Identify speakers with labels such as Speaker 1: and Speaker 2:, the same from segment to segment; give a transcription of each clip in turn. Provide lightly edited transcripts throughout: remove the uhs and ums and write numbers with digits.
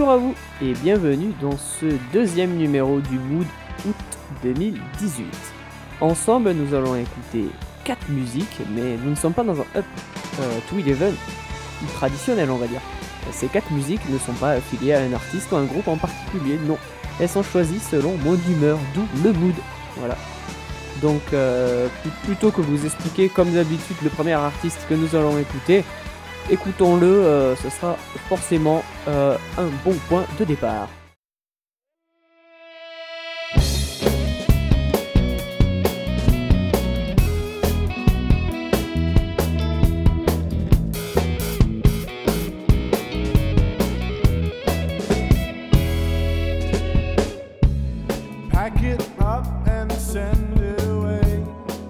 Speaker 1: Bonjour à vous et bienvenue dans ce deuxième numéro du Mood août 2018. Ensemble, nous allons écouter 4 musiques, mais nous ne sommes pas dans un Up to 11 traditionnel, on va dire. Ces 4 musiques ne sont pas affiliées à un artiste ou à un groupe en particulier, non. Elles sont choisies selon mon humeur, d'où le mood. Voilà. Donc, plutôt que vous expliquer comme d'habitude le premier artiste que nous allons écouter, écoutons-le, ce sera forcément un bon point de départ.
Speaker 2: Pack it up and send it away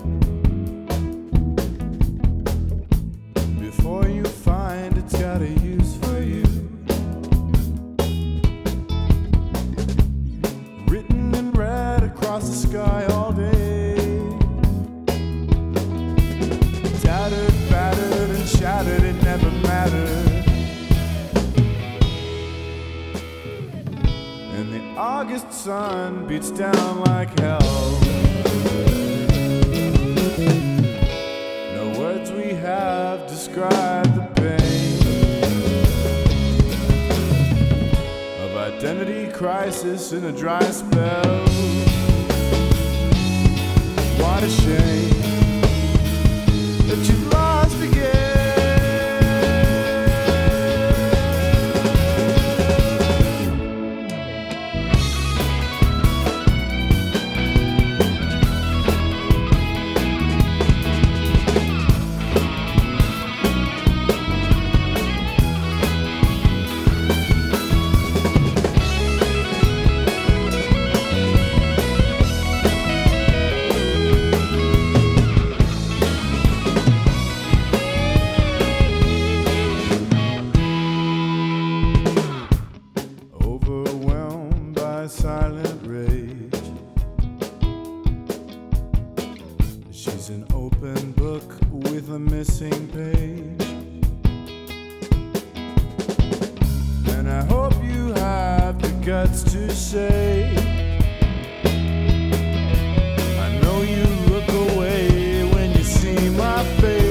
Speaker 2: before you find it's got a use for you. Written in red across the sky all day, tattered, battered and shattered, it never mattered. And the August sun beats down like hell. No words we have describe the pain of identity crisis in a dry spell. What a shame that you've lost again. Overwhelmed by silent rage, she's an open book with a missing page. And I hope you have the guts to say, I know you look away when you see my face.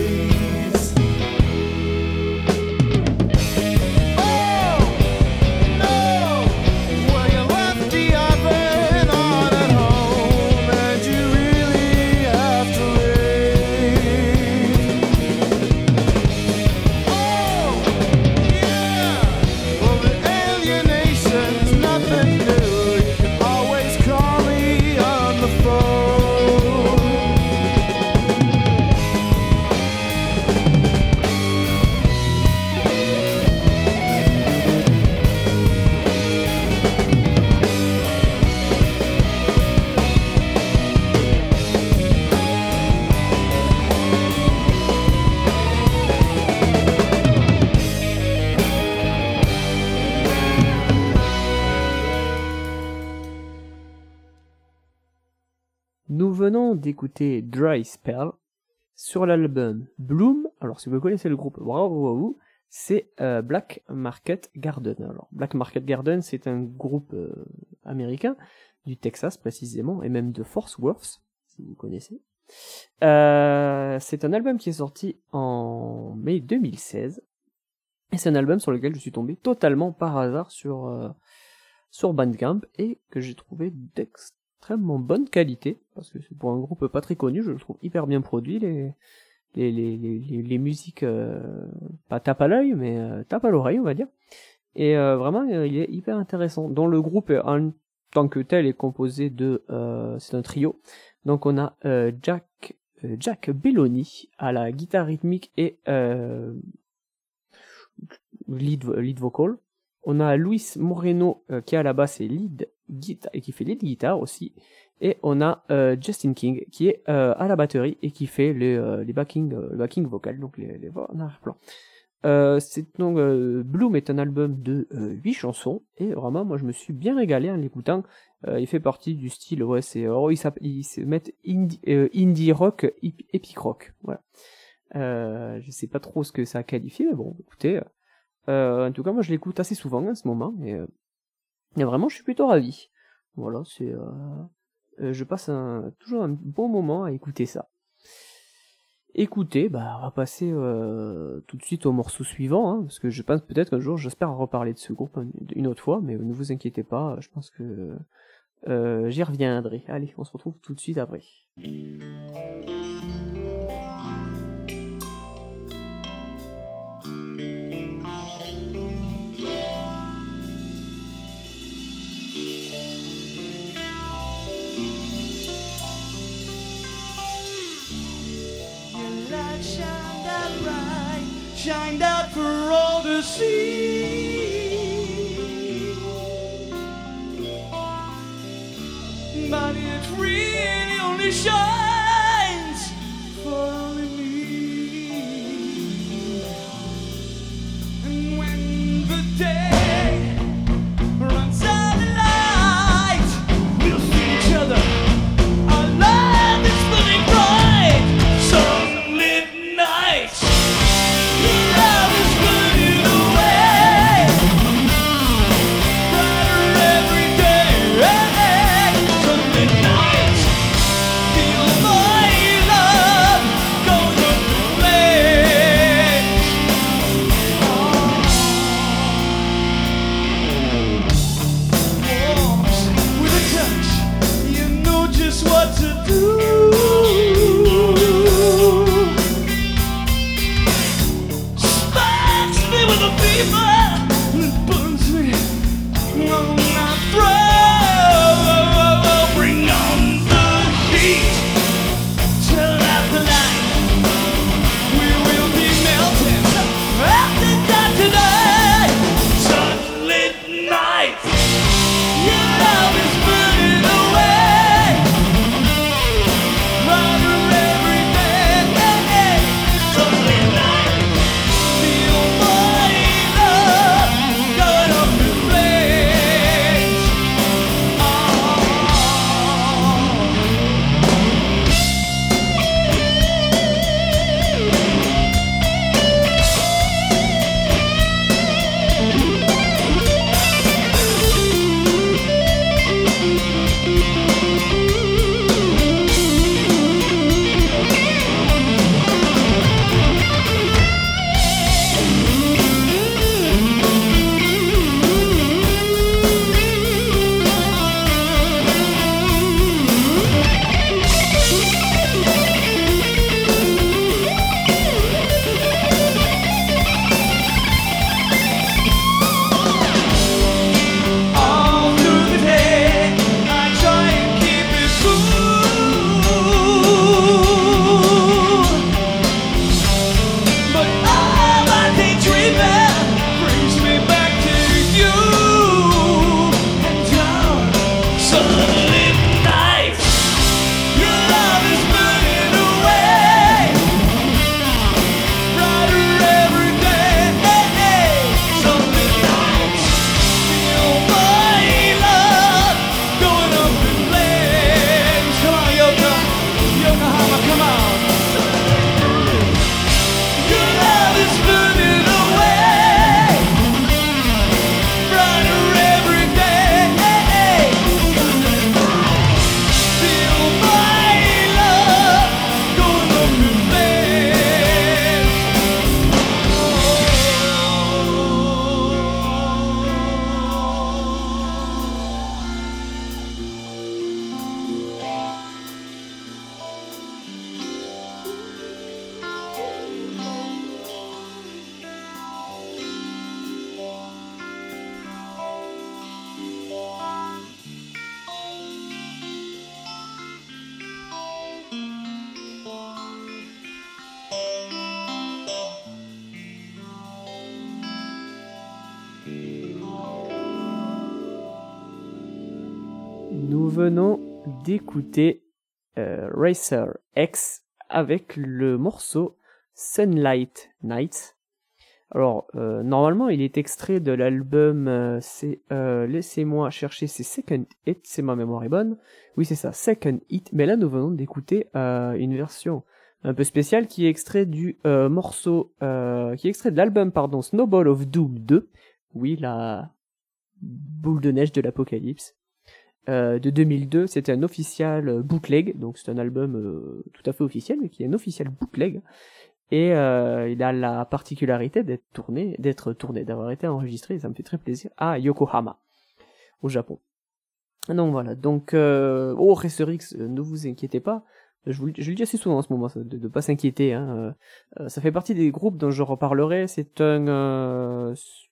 Speaker 1: Nous venons d'écouter Dry Spell sur l'album Bloom. Alors si vous connaissez le groupe, bravo à vous, c'est Black Market Garden. Alors Black Market Garden, c'est un groupe américain du Texas précisément, et même de Fort Worth, si vous connaissez. C'est un album qui est sorti en mai 2016, et c'est un album sur lequel je suis tombé totalement par hasard sur Bandcamp, et que j'ai trouvé d'extrêmement bonne qualité, parce que pour un groupe pas très connu, je le trouve hyper bien produit, les musiques, pas tape à l'œil, mais tape à l'oreille, on va dire. Et vraiment, il est hyper intéressant. Dont le groupe, en tant que tel, est composé de... c'est un trio. Donc on a Jack Belloni à la guitare rythmique et lead vocal. On a Luis Moreno qui est à la basse et qui fait lead guitare aussi. Et on a Justin King qui est à la batterie et qui fait les backing vocal, donc les voix en arrière-plan. Bloom est un album de 8 chansons, et vraiment moi je me suis bien régalé en l'écoutant. Il fait partie du style, ouais, ils se mettent indie rock, epic rock, voilà. Je sais pas trop ce que ça qualifie, mais bon, écoutez, En tout cas, moi je l'écoute assez souvent en ce moment, et vraiment je suis plutôt ravi. Voilà, je passe toujours un bon moment à écouter ça. Écoutez, on va passer tout de suite au morceau suivant, hein, parce que je pense peut-être qu'un jour, j'espère reparler de ce groupe une autre fois, mais ne vous inquiétez pas, je pense que j'y reviendrai. Allez, on se retrouve tout de suite après.
Speaker 2: Shined out for all to see, but it really only shines for only me. And when the day runs out of light, we'll see each other. Our love is burning bright, sunlit nights. Love is burning away, brighter every day. Sunlit nights, feel my love going up in flames. Warms with a touch, you know just what to do. Sparks me with a fever that burns me on my throat. Bring on the heat, turn out the light. We will be melting at the dark tonight. Sunlit night, your love is burning away, brighter every day. Sunlit night, feel my love going up in flames. All through the day, I try and keep it cool, but all my daydreaming brings me back to you. And down sunlit nights, your love is burning away, brighter every day. Sunlit nights, feel my love going up in flames. Come on, Yokohama, come on. Your love is burning away, brighter every day. Feel my love going up in flames.
Speaker 1: Nous venons d'écouter Racer X avec le morceau Sunlight Nights. Alors, normalement, il est extrait de l'album, laissez-moi chercher, c'est Second Hit, si ma mémoire est bonne. Oui, c'est ça, Second Hit. Mais là, nous venons d'écouter une version un peu spécial qui est extrait du qui est extrait de l'album Snowball of Doom 2. Oui, la boule de neige de l'apocalypse. De 2002, c'était un official bootleg, donc c'est un album tout à fait officiel, mais qui est un official bootleg. Et il a la particularité d'avoir été enregistré, et ça me fait très plaisir, à Yokohama, au Japon. Donc voilà, Racer X, ne vous inquiétez pas, je le dis assez souvent en ce moment, de pas s'inquiéter, hein. Ça fait partie des groupes dont je reparlerai, c'est un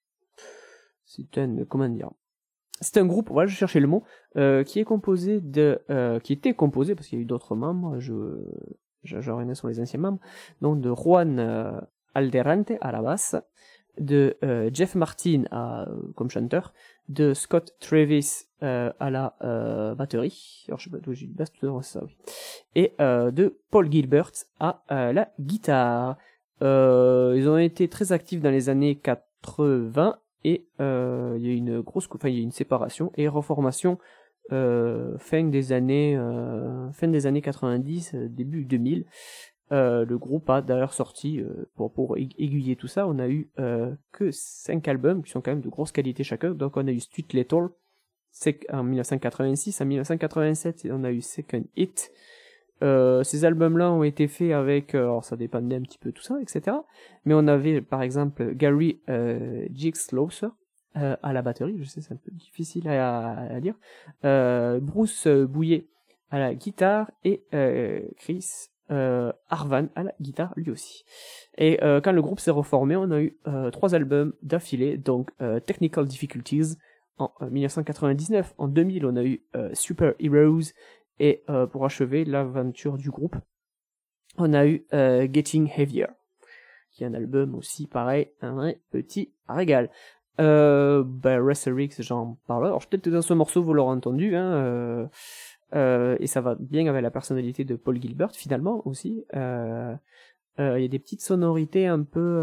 Speaker 1: groupe, voilà, je cherchais le mot, qui était composé, parce qu'il y a eu d'autres membres, je reviens sur les anciens membres, donc de Juan Alderante à la basse, de Jeff Martin comme chanteur, de Scott Travis à la batterie, alors je sais pas d'où j'ai dit basse, tout ça, oui, et de Paul Gilbert à la guitare. Ils ont été très actifs dans les années 80, et il y a eu une séparation et reformation fin des années 90, début 2000. Le groupe a d'ailleurs sorti, pour aiguiller tout ça, on a eu que 5 albums qui sont quand même de grosse qualité chacun. Donc on a eu Street Lethal en 1986, en 1987 on a eu Second Hit. Ces albums-là ont été faits avec, alors ça dépendait un petit peu tout ça, etc. Mais on avait par exemple Gary Gigslauser à la batterie, je sais c'est un peu difficile à dire, Bruce Bouillet à la guitare et Chris Arvan à la guitare lui aussi. Et quand le groupe s'est reformé, on a eu 3 albums d'affilée, donc Technical Difficulties en 1999, en 2000 on a eu Super Heroes, et pour achever l'aventure du groupe, on a eu Getting Heavier, qui est un album aussi pareil, un vrai petit régal. Racer X, j'en parle. Alors peut-être que dans ce morceau vous l'aurez entendu, hein, et ça va bien avec la personnalité de Paul Gilbert finalement aussi. Il y a des petites sonorités un peu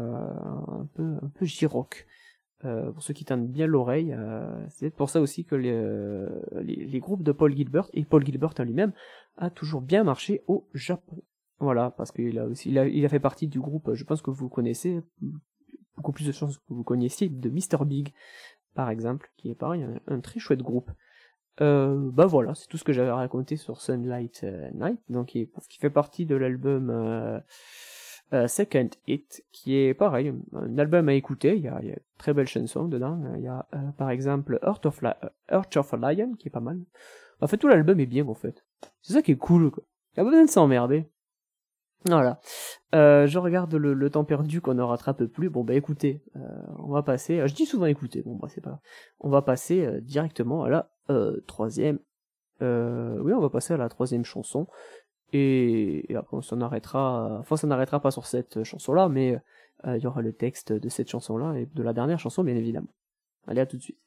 Speaker 1: J-rock. Pour ceux qui tendent bien l'oreille, c'est pour ça aussi que les groupes de Paul Gilbert, et Paul Gilbert en lui-même, a toujours bien marché au Japon. Voilà, parce qu'il a fait partie du groupe, je pense que vous connaissez, beaucoup plus de chances que vous connaissiez, de Mr. Big, par exemple, qui est pareil, un très chouette groupe. Voilà, c'est tout ce que j'avais raconté sur Sunlight Night, donc qui fait partie de l'album Second Hit, qui est pareil, un album à écouter. Il y a de très belles chansons dedans. Il y a par exemple Heart of a Lion, qui est pas mal. En fait, tout l'album est bien, en fait. C'est ça qui est cool, quoi. Il y a pas besoin de s'emmerder. Voilà. Je regarde le temps perdu qu'on ne rattrape plus. Bon, écoutez, on va passer... je dis souvent écoutez, c'est pas... On va passer directement à la troisième... oui, on va passer à la troisième chanson. Et après, on s'arrêtera pas sur cette chanson-là, mais il y aura le texte de cette chanson-là et de la dernière chanson, bien évidemment. Allez, à tout de suite.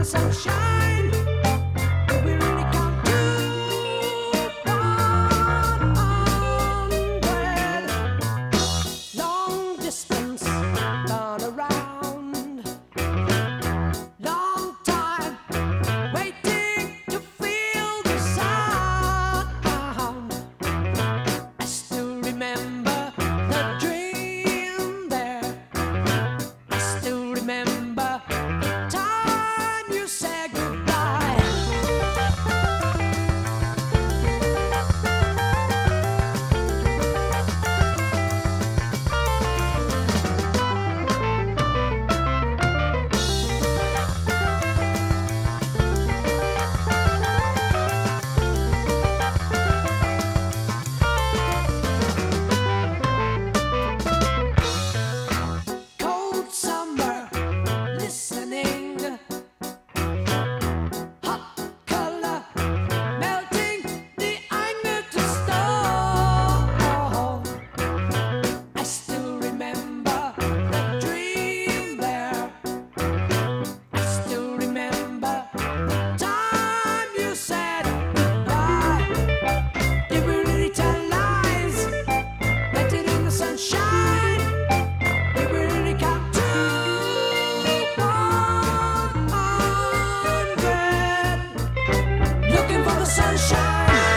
Speaker 2: sunshine. We really count to 100. Long distance, turn around. Long time, waiting to feel the sound. I still remember the dream there. I still remember the time you said goodbye. Cold summer, listening. Hot color, melting the anger to stone. I still remember the dream there. I still remember the time you said goodbye. Did we really tell lies? Waited in the sunshine. Did we really count to 100? Looking for the sunshine.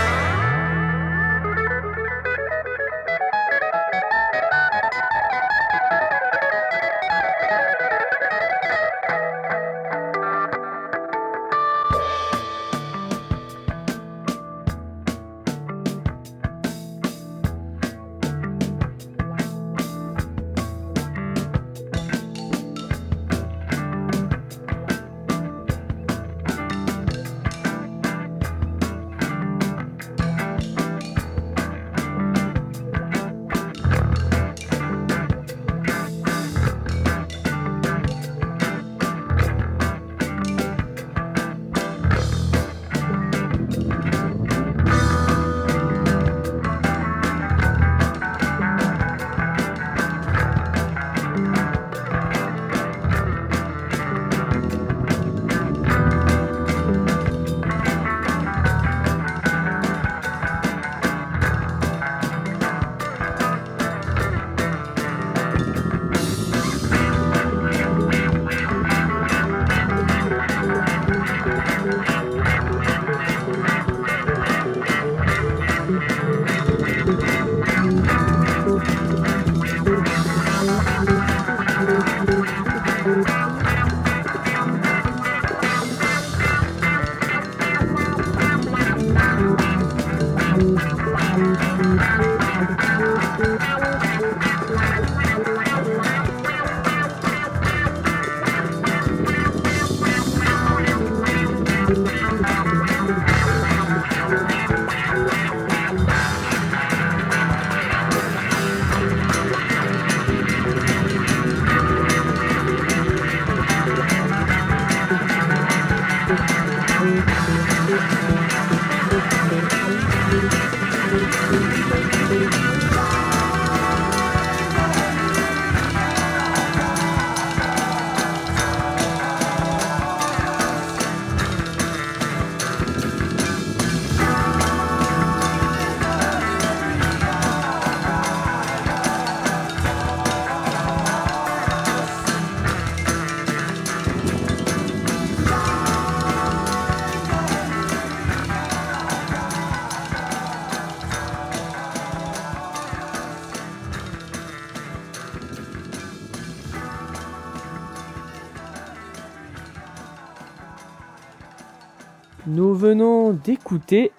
Speaker 1: Nous venons d'écouter,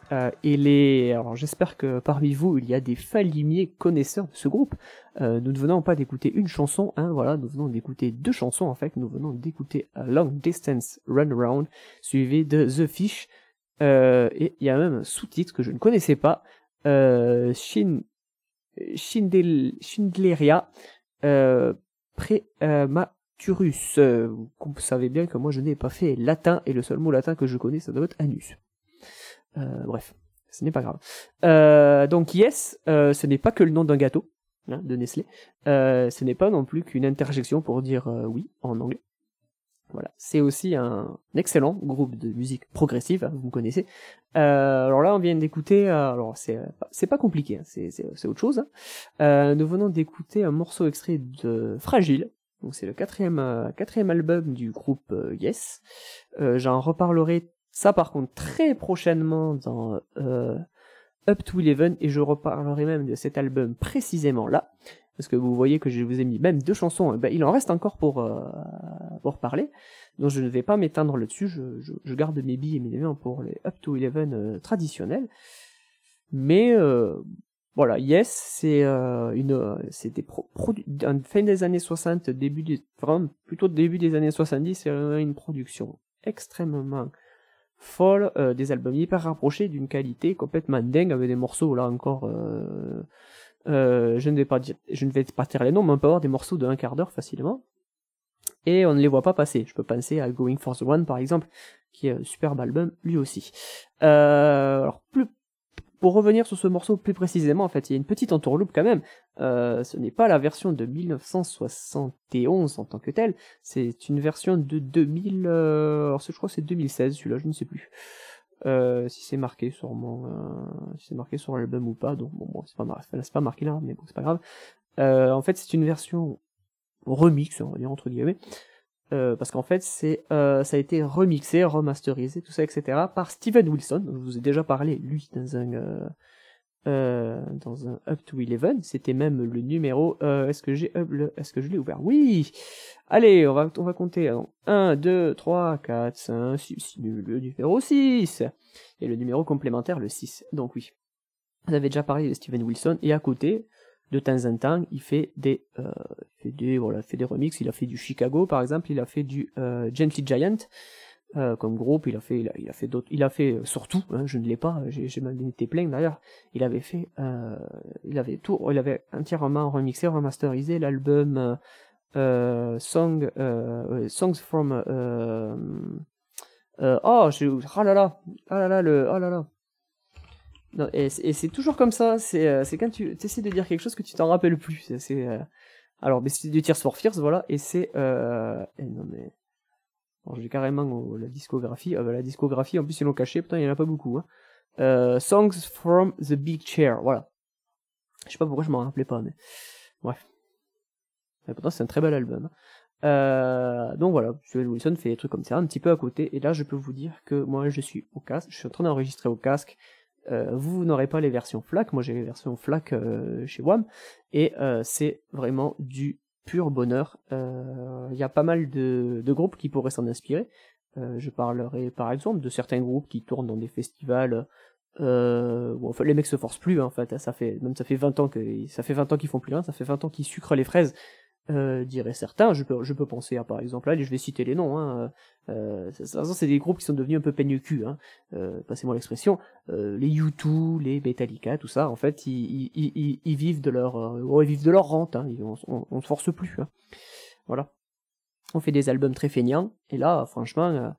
Speaker 1: alors j'espère que parmi vous il y a des falimiers connaisseurs de ce groupe. Nous ne venons pas d'écouter une chanson, voilà, nous venons d'écouter deux chansons en fait. Nous venons d'écouter Long Distance Runaround, suivi de The Fish, et il y a même un sous-titre que je ne connaissais pas, Schindleria Prematurus. Vous savez bien que moi je n'ai pas fait latin, et le seul mot latin que je connais ça doit être anus. Bref, ce n'est pas grave. Donc Yes, ce n'est pas que le nom d'un gâteau, de Nestlé. Ce n'est pas non plus qu'une interjection pour dire oui en anglais. Voilà, c'est aussi un excellent groupe de musique progressive, hein, vous me connaissez. Alors là, on vient d'écouter, alors c'est pas compliqué, hein, c'est autre chose. Hein. Nous venons d'écouter un morceau extrait de Fragile. Donc c'est le quatrième album du groupe Yes. J'en reparlerai ça par contre très prochainement dans Up to 11 et je reparlerai même de cet album précisément là. Parce que vous voyez que je vous ai mis même 2 chansons, il en reste encore pour parler, donc je ne vais pas m'étendre là-dessus, je garde mes billes et mes éléments pour les Up to 11 traditionnels, mais voilà, Yes, c'est des fin des années 60, plutôt début des années 70, c'est une production extrêmement folle, des albums hyper rapprochés, d'une qualité complètement dingue, avec des morceaux là encore... je ne vais pas dire les noms, mais on peut avoir des morceaux de 1/4 d'heure facilement, et on ne les voit pas passer. Je peux penser à Going for the One par exemple, qui est un superbe album lui aussi. Alors pour revenir sur ce morceau plus précisément, en fait, il y a une petite entourloupe quand même. Ce n'est pas la version de 1971 en tant que telle, c'est une version de 2000. Alors je crois que c'est 2016 celui-là, je ne sais plus. Si c'est marqué sûrement, si c'est marqué sur l'album ou pas, donc bon c'est pas marqué là, mais bon c'est pas grave. En fait c'est une version remix, on va dire entre guillemets, parce qu'en fait ça a été remixé, remasterisé, tout ça etc. par Steven Wilson. Donc, je vous ai déjà parlé lui dans un Up to 11, c'était même le numéro, est-ce que je l'ai ouvert? Oui! Allez, on va compter. 1, 2, 3, 4, 5, 6, le numéro 6! Et le numéro complémentaire, le 6. Donc oui. Vous avez déjà parlé de Steven Wilson, et à côté, de temps en temps, il fait des remixes. Il a fait du Chicago, par exemple, il a fait du Gentle Giant, comme groupe, il a fait d'autres, il a fait surtout, hein, je ne l'ai pas, j'ai même été plein d'ailleurs, il avait entièrement remixé, remasterisé l'album Songs from oh là là. Non, et c'est toujours comme ça, c'est quand tu essaies de dire quelque chose que tu t'en rappelles plus, alors mais c'est du Tears for Fears, voilà, et c'est non mais alors j'ai carrément la discographie, la discographie en plus ils l'ont caché, putain il y en a pas beaucoup, hein. Songs from the Big Chair, voilà. Je sais pas pourquoi je m'en rappelais pas, mais bref. Et pourtant c'est un très bel album. Donc voilà, Steven Wilson fait des trucs comme ça, un petit peu à côté, et là je peux vous dire que moi je suis au casque, je suis en train d'enregistrer au casque. Vous n'aurez pas les versions FLAC, moi j'ai les versions FLAC chez WAM, et c'est vraiment du pur bonheur. Il y a pas mal de groupes qui pourraient s'en inspirer. Je parlerai par exemple de certains groupes qui tournent dans des festivals. Enfin, les mecs se forcent plus, hein, en fait. Ça fait 20 ans qu'ils font plus rien, ça fait 20 ans qu'ils sucrent les fraises. Diraient certains, je peux penser à par exemple, allez, je vais citer les noms, hein, c'est des groupes qui sont devenus un peu peigne cul, hein, passez-moi l'expression, les U2, les Metallica, tout ça, en fait, ils vivent de leur rente, hein, on se force plus, hein. Voilà. On fait des albums très feignants, et là, franchement,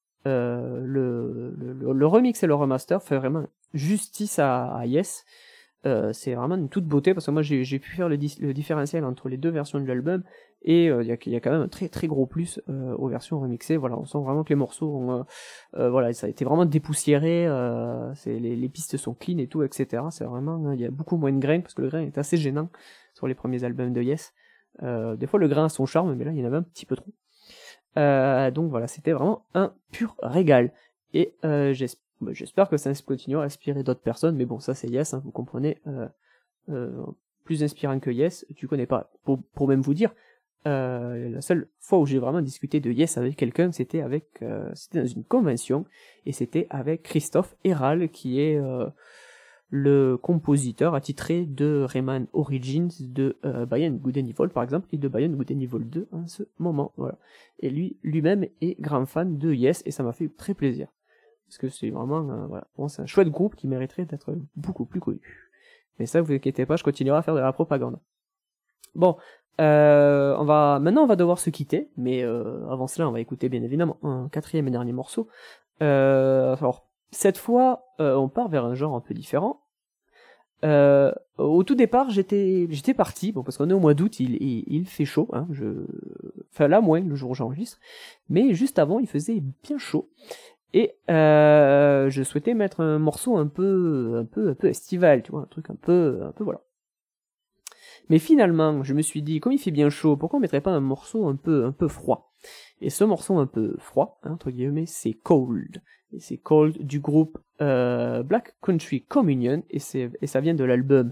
Speaker 1: le remix et le remaster fait vraiment justice à Yes. C'est vraiment une toute beauté, parce que moi j'ai pu faire le différentiel entre les deux versions de l'album, et il y a quand même un très très gros plus aux versions remixées. Voilà, on sent vraiment que les morceaux ont, voilà, ça a été vraiment dépoussiéré, les pistes sont clean et tout, etc. C'est vraiment, il y a beaucoup moins de grain, parce que le grain est assez gênant sur les premiers albums de Yes. Des fois le grain a son charme, mais là il y en avait un petit peu trop. Donc voilà, c'était vraiment un pur régal, et j'espère que ça continuera à inspirer d'autres personnes, mais bon, ça c'est Yes, hein, vous comprenez, plus inspirant que Yes, tu connais pas. Pour même vous dire, la seule fois où j'ai vraiment discuté de Yes avec quelqu'un, c'était dans une convention, et c'était avec Christophe Herral, qui est le compositeur attitré de Rayman Origins, de Beyond Good and Evil par exemple, et de Beyond Good and Evil 2 en ce moment, voilà. Et lui-même est grand fan de Yes, et ça m'a fait très plaisir. Parce que c'est vraiment, voilà, bon, c'est un chouette groupe qui mériterait d'être beaucoup plus connu. Mais ça, vous inquiétez pas, je continuerai à faire de la propagande. Bon, maintenant on va devoir se quitter, mais avant cela, on va écouter bien évidemment un quatrième et dernier morceau. Alors, cette fois, on part vers un genre un peu différent. Au tout départ, j'étais parti, bon, parce qu'on est au mois d'août, il fait chaud, hein, enfin là moins, le jour où j'enregistre, mais juste avant, il faisait bien chaud, et je souhaitais mettre un morceau un peu estival, tu vois, un truc un peu voilà. Mais finalement, je me suis dit, comme il fait bien chaud, pourquoi on mettrait pas un morceau un peu froid? Et ce morceau un peu froid, hein, entre guillemets, c'est Cold. Et c'est Cold du groupe Black Country Communion, et ça vient de l'album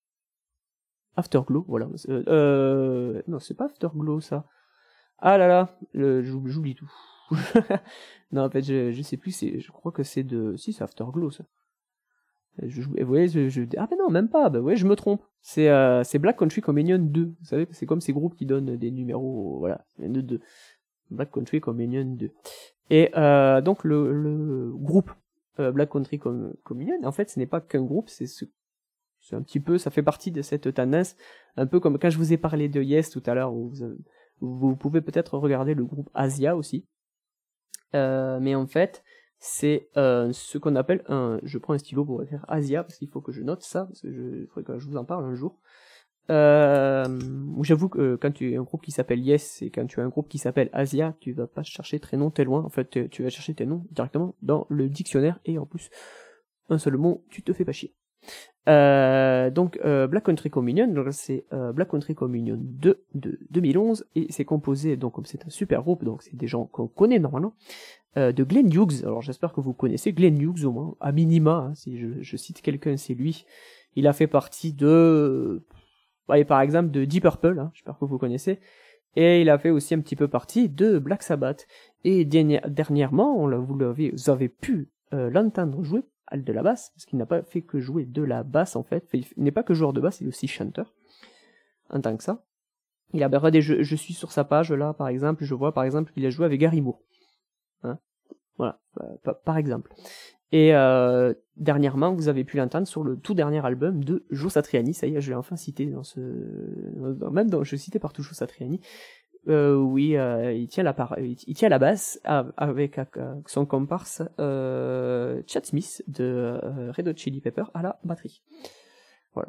Speaker 1: Afterglow, voilà. Non, c'est pas Afterglow, ça. Ah là là, j'oublie tout. Non, en fait, je sais plus, je crois que c'est si, c'est Afterglow, ça. Vous voyez, ah ben non, même pas, bah ouais, je me trompe. C'est Black Country Communion 2. Vous savez, c'est comme ces groupes qui donnent des numéros, voilà, 2. Black Country Communion 2. Et donc le groupe Black Country Communion, en fait, ce n'est pas qu'un groupe, c'est un petit peu, ça fait partie de cette tendance, un peu comme quand je vous ai parlé de Yes tout à l'heure, où vous pouvez peut-être regarder le groupe Asia aussi. Mais en fait, c'est ce qu'on appelle je prends un stylo pour écrire Asia, parce qu'il faut que je note ça, parce que il faudrait que je vous en parle un jour. J'avoue que quand tu as un groupe qui s'appelle Yes et quand tu as un groupe qui s'appelle Asia, tu vas pas chercher tes noms très loin. En fait, tu vas chercher tes noms directement dans le dictionnaire, et en plus, un seul mot, tu te fais pas chier. Donc Black Country Communion, donc c'est Black Country Communion 2 de 2011, et c'est composé, donc comme c'est un super groupe, donc c'est des gens qu'on connaît normalement, de Glenn Hughes. Alors j'espère que vous connaissez Glenn Hughes au moins, à minima, hein, si je cite quelqu'un, c'est lui. Il a fait partie de, par exemple, de Deep Purple, hein, j'espère que vous connaissez, et il a fait aussi un petit peu partie de Black Sabbath. Et dernièrement, vous avez pu l'entendre jouer de la basse, parce qu'il n'a pas fait que jouer de la basse en fait. Il n'est pas que joueur de basse, il est aussi chanteur en tant que ça. Il a je suis sur sa page là, par exemple, je vois par exemple qu'il a joué avec Gary Moore, hein, voilà, par exemple. Et dernièrement, vous avez pu l'entendre sur le tout dernier album de Joe Satriani. Ça y est, je l'ai enfin cité je citais partout Joe Satriani. Oui, il tient la basse avec son comparse Chad Smith de Red Hot Chili Pepper à la batterie. Voilà.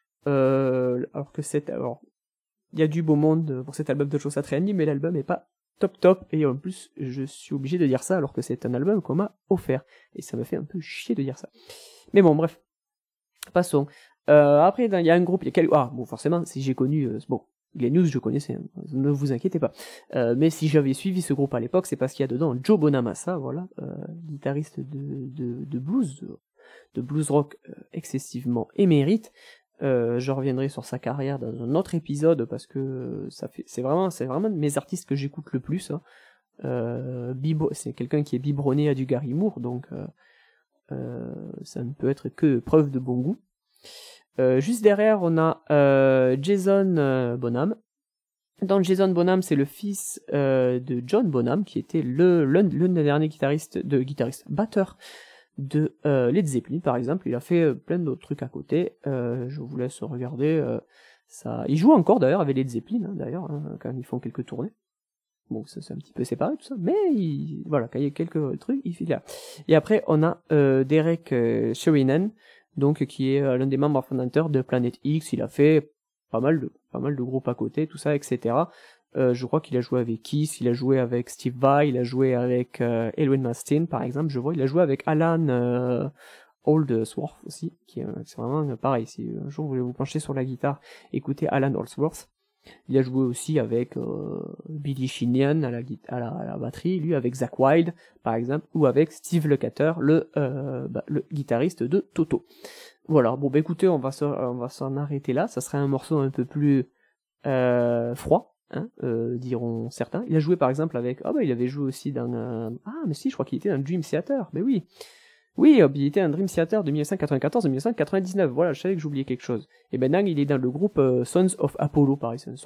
Speaker 1: Alors il y a du beau monde pour cet album de Joe Satriani, mais l'album est pas top, et en plus je suis obligé de dire ça alors que c'est un album qu'on m'a offert, et ça me fait un peu chier de dire ça. Mais bon, bref, passons. Après, il y a un groupe, forcément, si j'ai connu, Glenn Hughes, je connaissais, hein, ne vous inquiétez pas. Mais si j'avais suivi ce groupe à l'époque, c'est parce qu'il y a dedans Joe Bonamassa, voilà, guitariste de blues, de blues rock excessivement émérite. Je reviendrai sur sa carrière dans un autre épisode, parce que c'est vraiment de mes artistes que j'écoute le plus. Hein. C'est quelqu'un qui est biberonné à du Gary Moore, donc ça ne peut être que preuve de bon goût. Juste derrière, on a Jason Bonham. Donc Jason Bonham, c'est le fils de John Bonham, qui était l'un des derniers batteur de Led Zeppelin, par exemple. Il a fait plein d'autres trucs à côté. Je vous laisse regarder ça. Il joue encore d'ailleurs avec Led Zeppelin, hein, d'ailleurs, hein, quand ils font quelques tournées. Bon, ça c'est un petit peu séparé tout ça, mais voilà, quand il y a quelques trucs, il fait là. Et après, on a Derek Sherrinan, donc qui est l'un des membres fondateurs de Planet X. Il a fait pas mal de groupes à côté, tout ça, etc. Je crois qu'il a joué avec Kiss, il a joué avec Steve Vai, il a joué avec Elwin Mastin, par exemple. Je vois, il a joué avec Alan Holdsworth aussi, c'est vraiment pareil. Si un jour vous voulez vous pencher sur la guitare, écoutez Alan Holdsworth. Il a joué aussi avec Billy Sheehan à la batterie, lui avec Zakk Wylde par exemple, ou avec Steve Lukather, le guitariste de Toto. Voilà, bon bah écoutez, on va s'en arrêter là. Ça serait un morceau un peu plus froid, hein, diront certains. Il a joué par exemple avec, il avait joué aussi dans mais si, je crois qu'il était dans Dream Theater, mais oui, il était dans Dream Theater de 1994 à 1999, voilà, je savais que j'oubliais quelque chose. Et maintenant, il est dans le groupe Sons of Apollo, pareil, c'est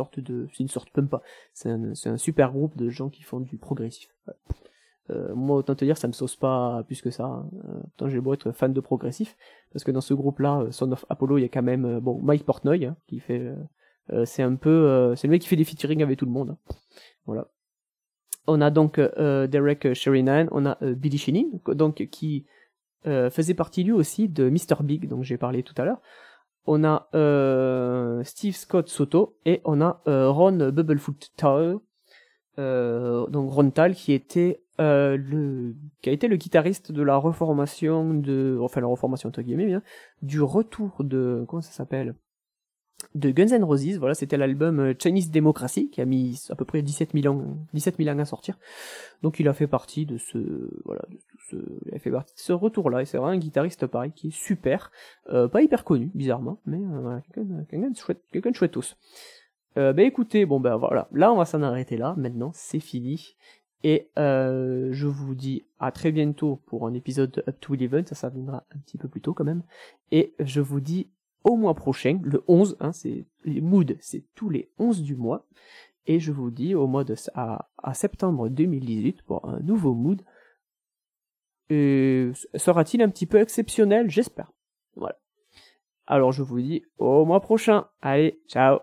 Speaker 1: un super groupe de gens qui font du progressif. Ouais. Moi, autant te dire, ça me sauce pas plus que ça, hein. Autant j'ai beau être fan de progressif, parce que dans ce groupe-là, Sons of Apollo, il y a quand même, Mike Portnoy, hein, qui fait, c'est le mec qui fait des featuring avec tout le monde, hein. Voilà. On a donc Derek Sherrinan, on a Billy Sheehan, donc qui faisait partie lui aussi de Mr. Big, dont j'ai parlé tout à l'heure. on a Steve Scott Soto et on a Ron Bubblefoot Tal. Donc Ron Tal qui a été le guitariste de la reformation la reformation entre guillemets bien, du retour de comment ça s'appelle, de Guns N' Roses. Voilà, c'était l'album Chinese Democracy qui a mis à peu près 17 000 ans à sortir. Donc il a fait partie de il a fait partie de ce retour-là, et c'est vraiment un guitariste pareil qui est super, pas hyper connu bizarrement, mais quelqu'un de chouettos. Écoutez, voilà, là on va s'en arrêter là, maintenant c'est fini, et je vous dis à très bientôt pour un épisode Up to 11, ça viendra un petit peu plus tôt quand même, et je vous dis au mois prochain, le 11, c'est les moods, c'est tous les 11 du mois, et je vous dis au mois à septembre 2018 pour un nouveau mood. Sera-t-il un petit peu exceptionnel? J'espère. Voilà. Alors je vous dis au mois prochain. Allez, ciao.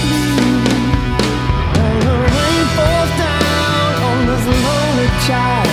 Speaker 1: Child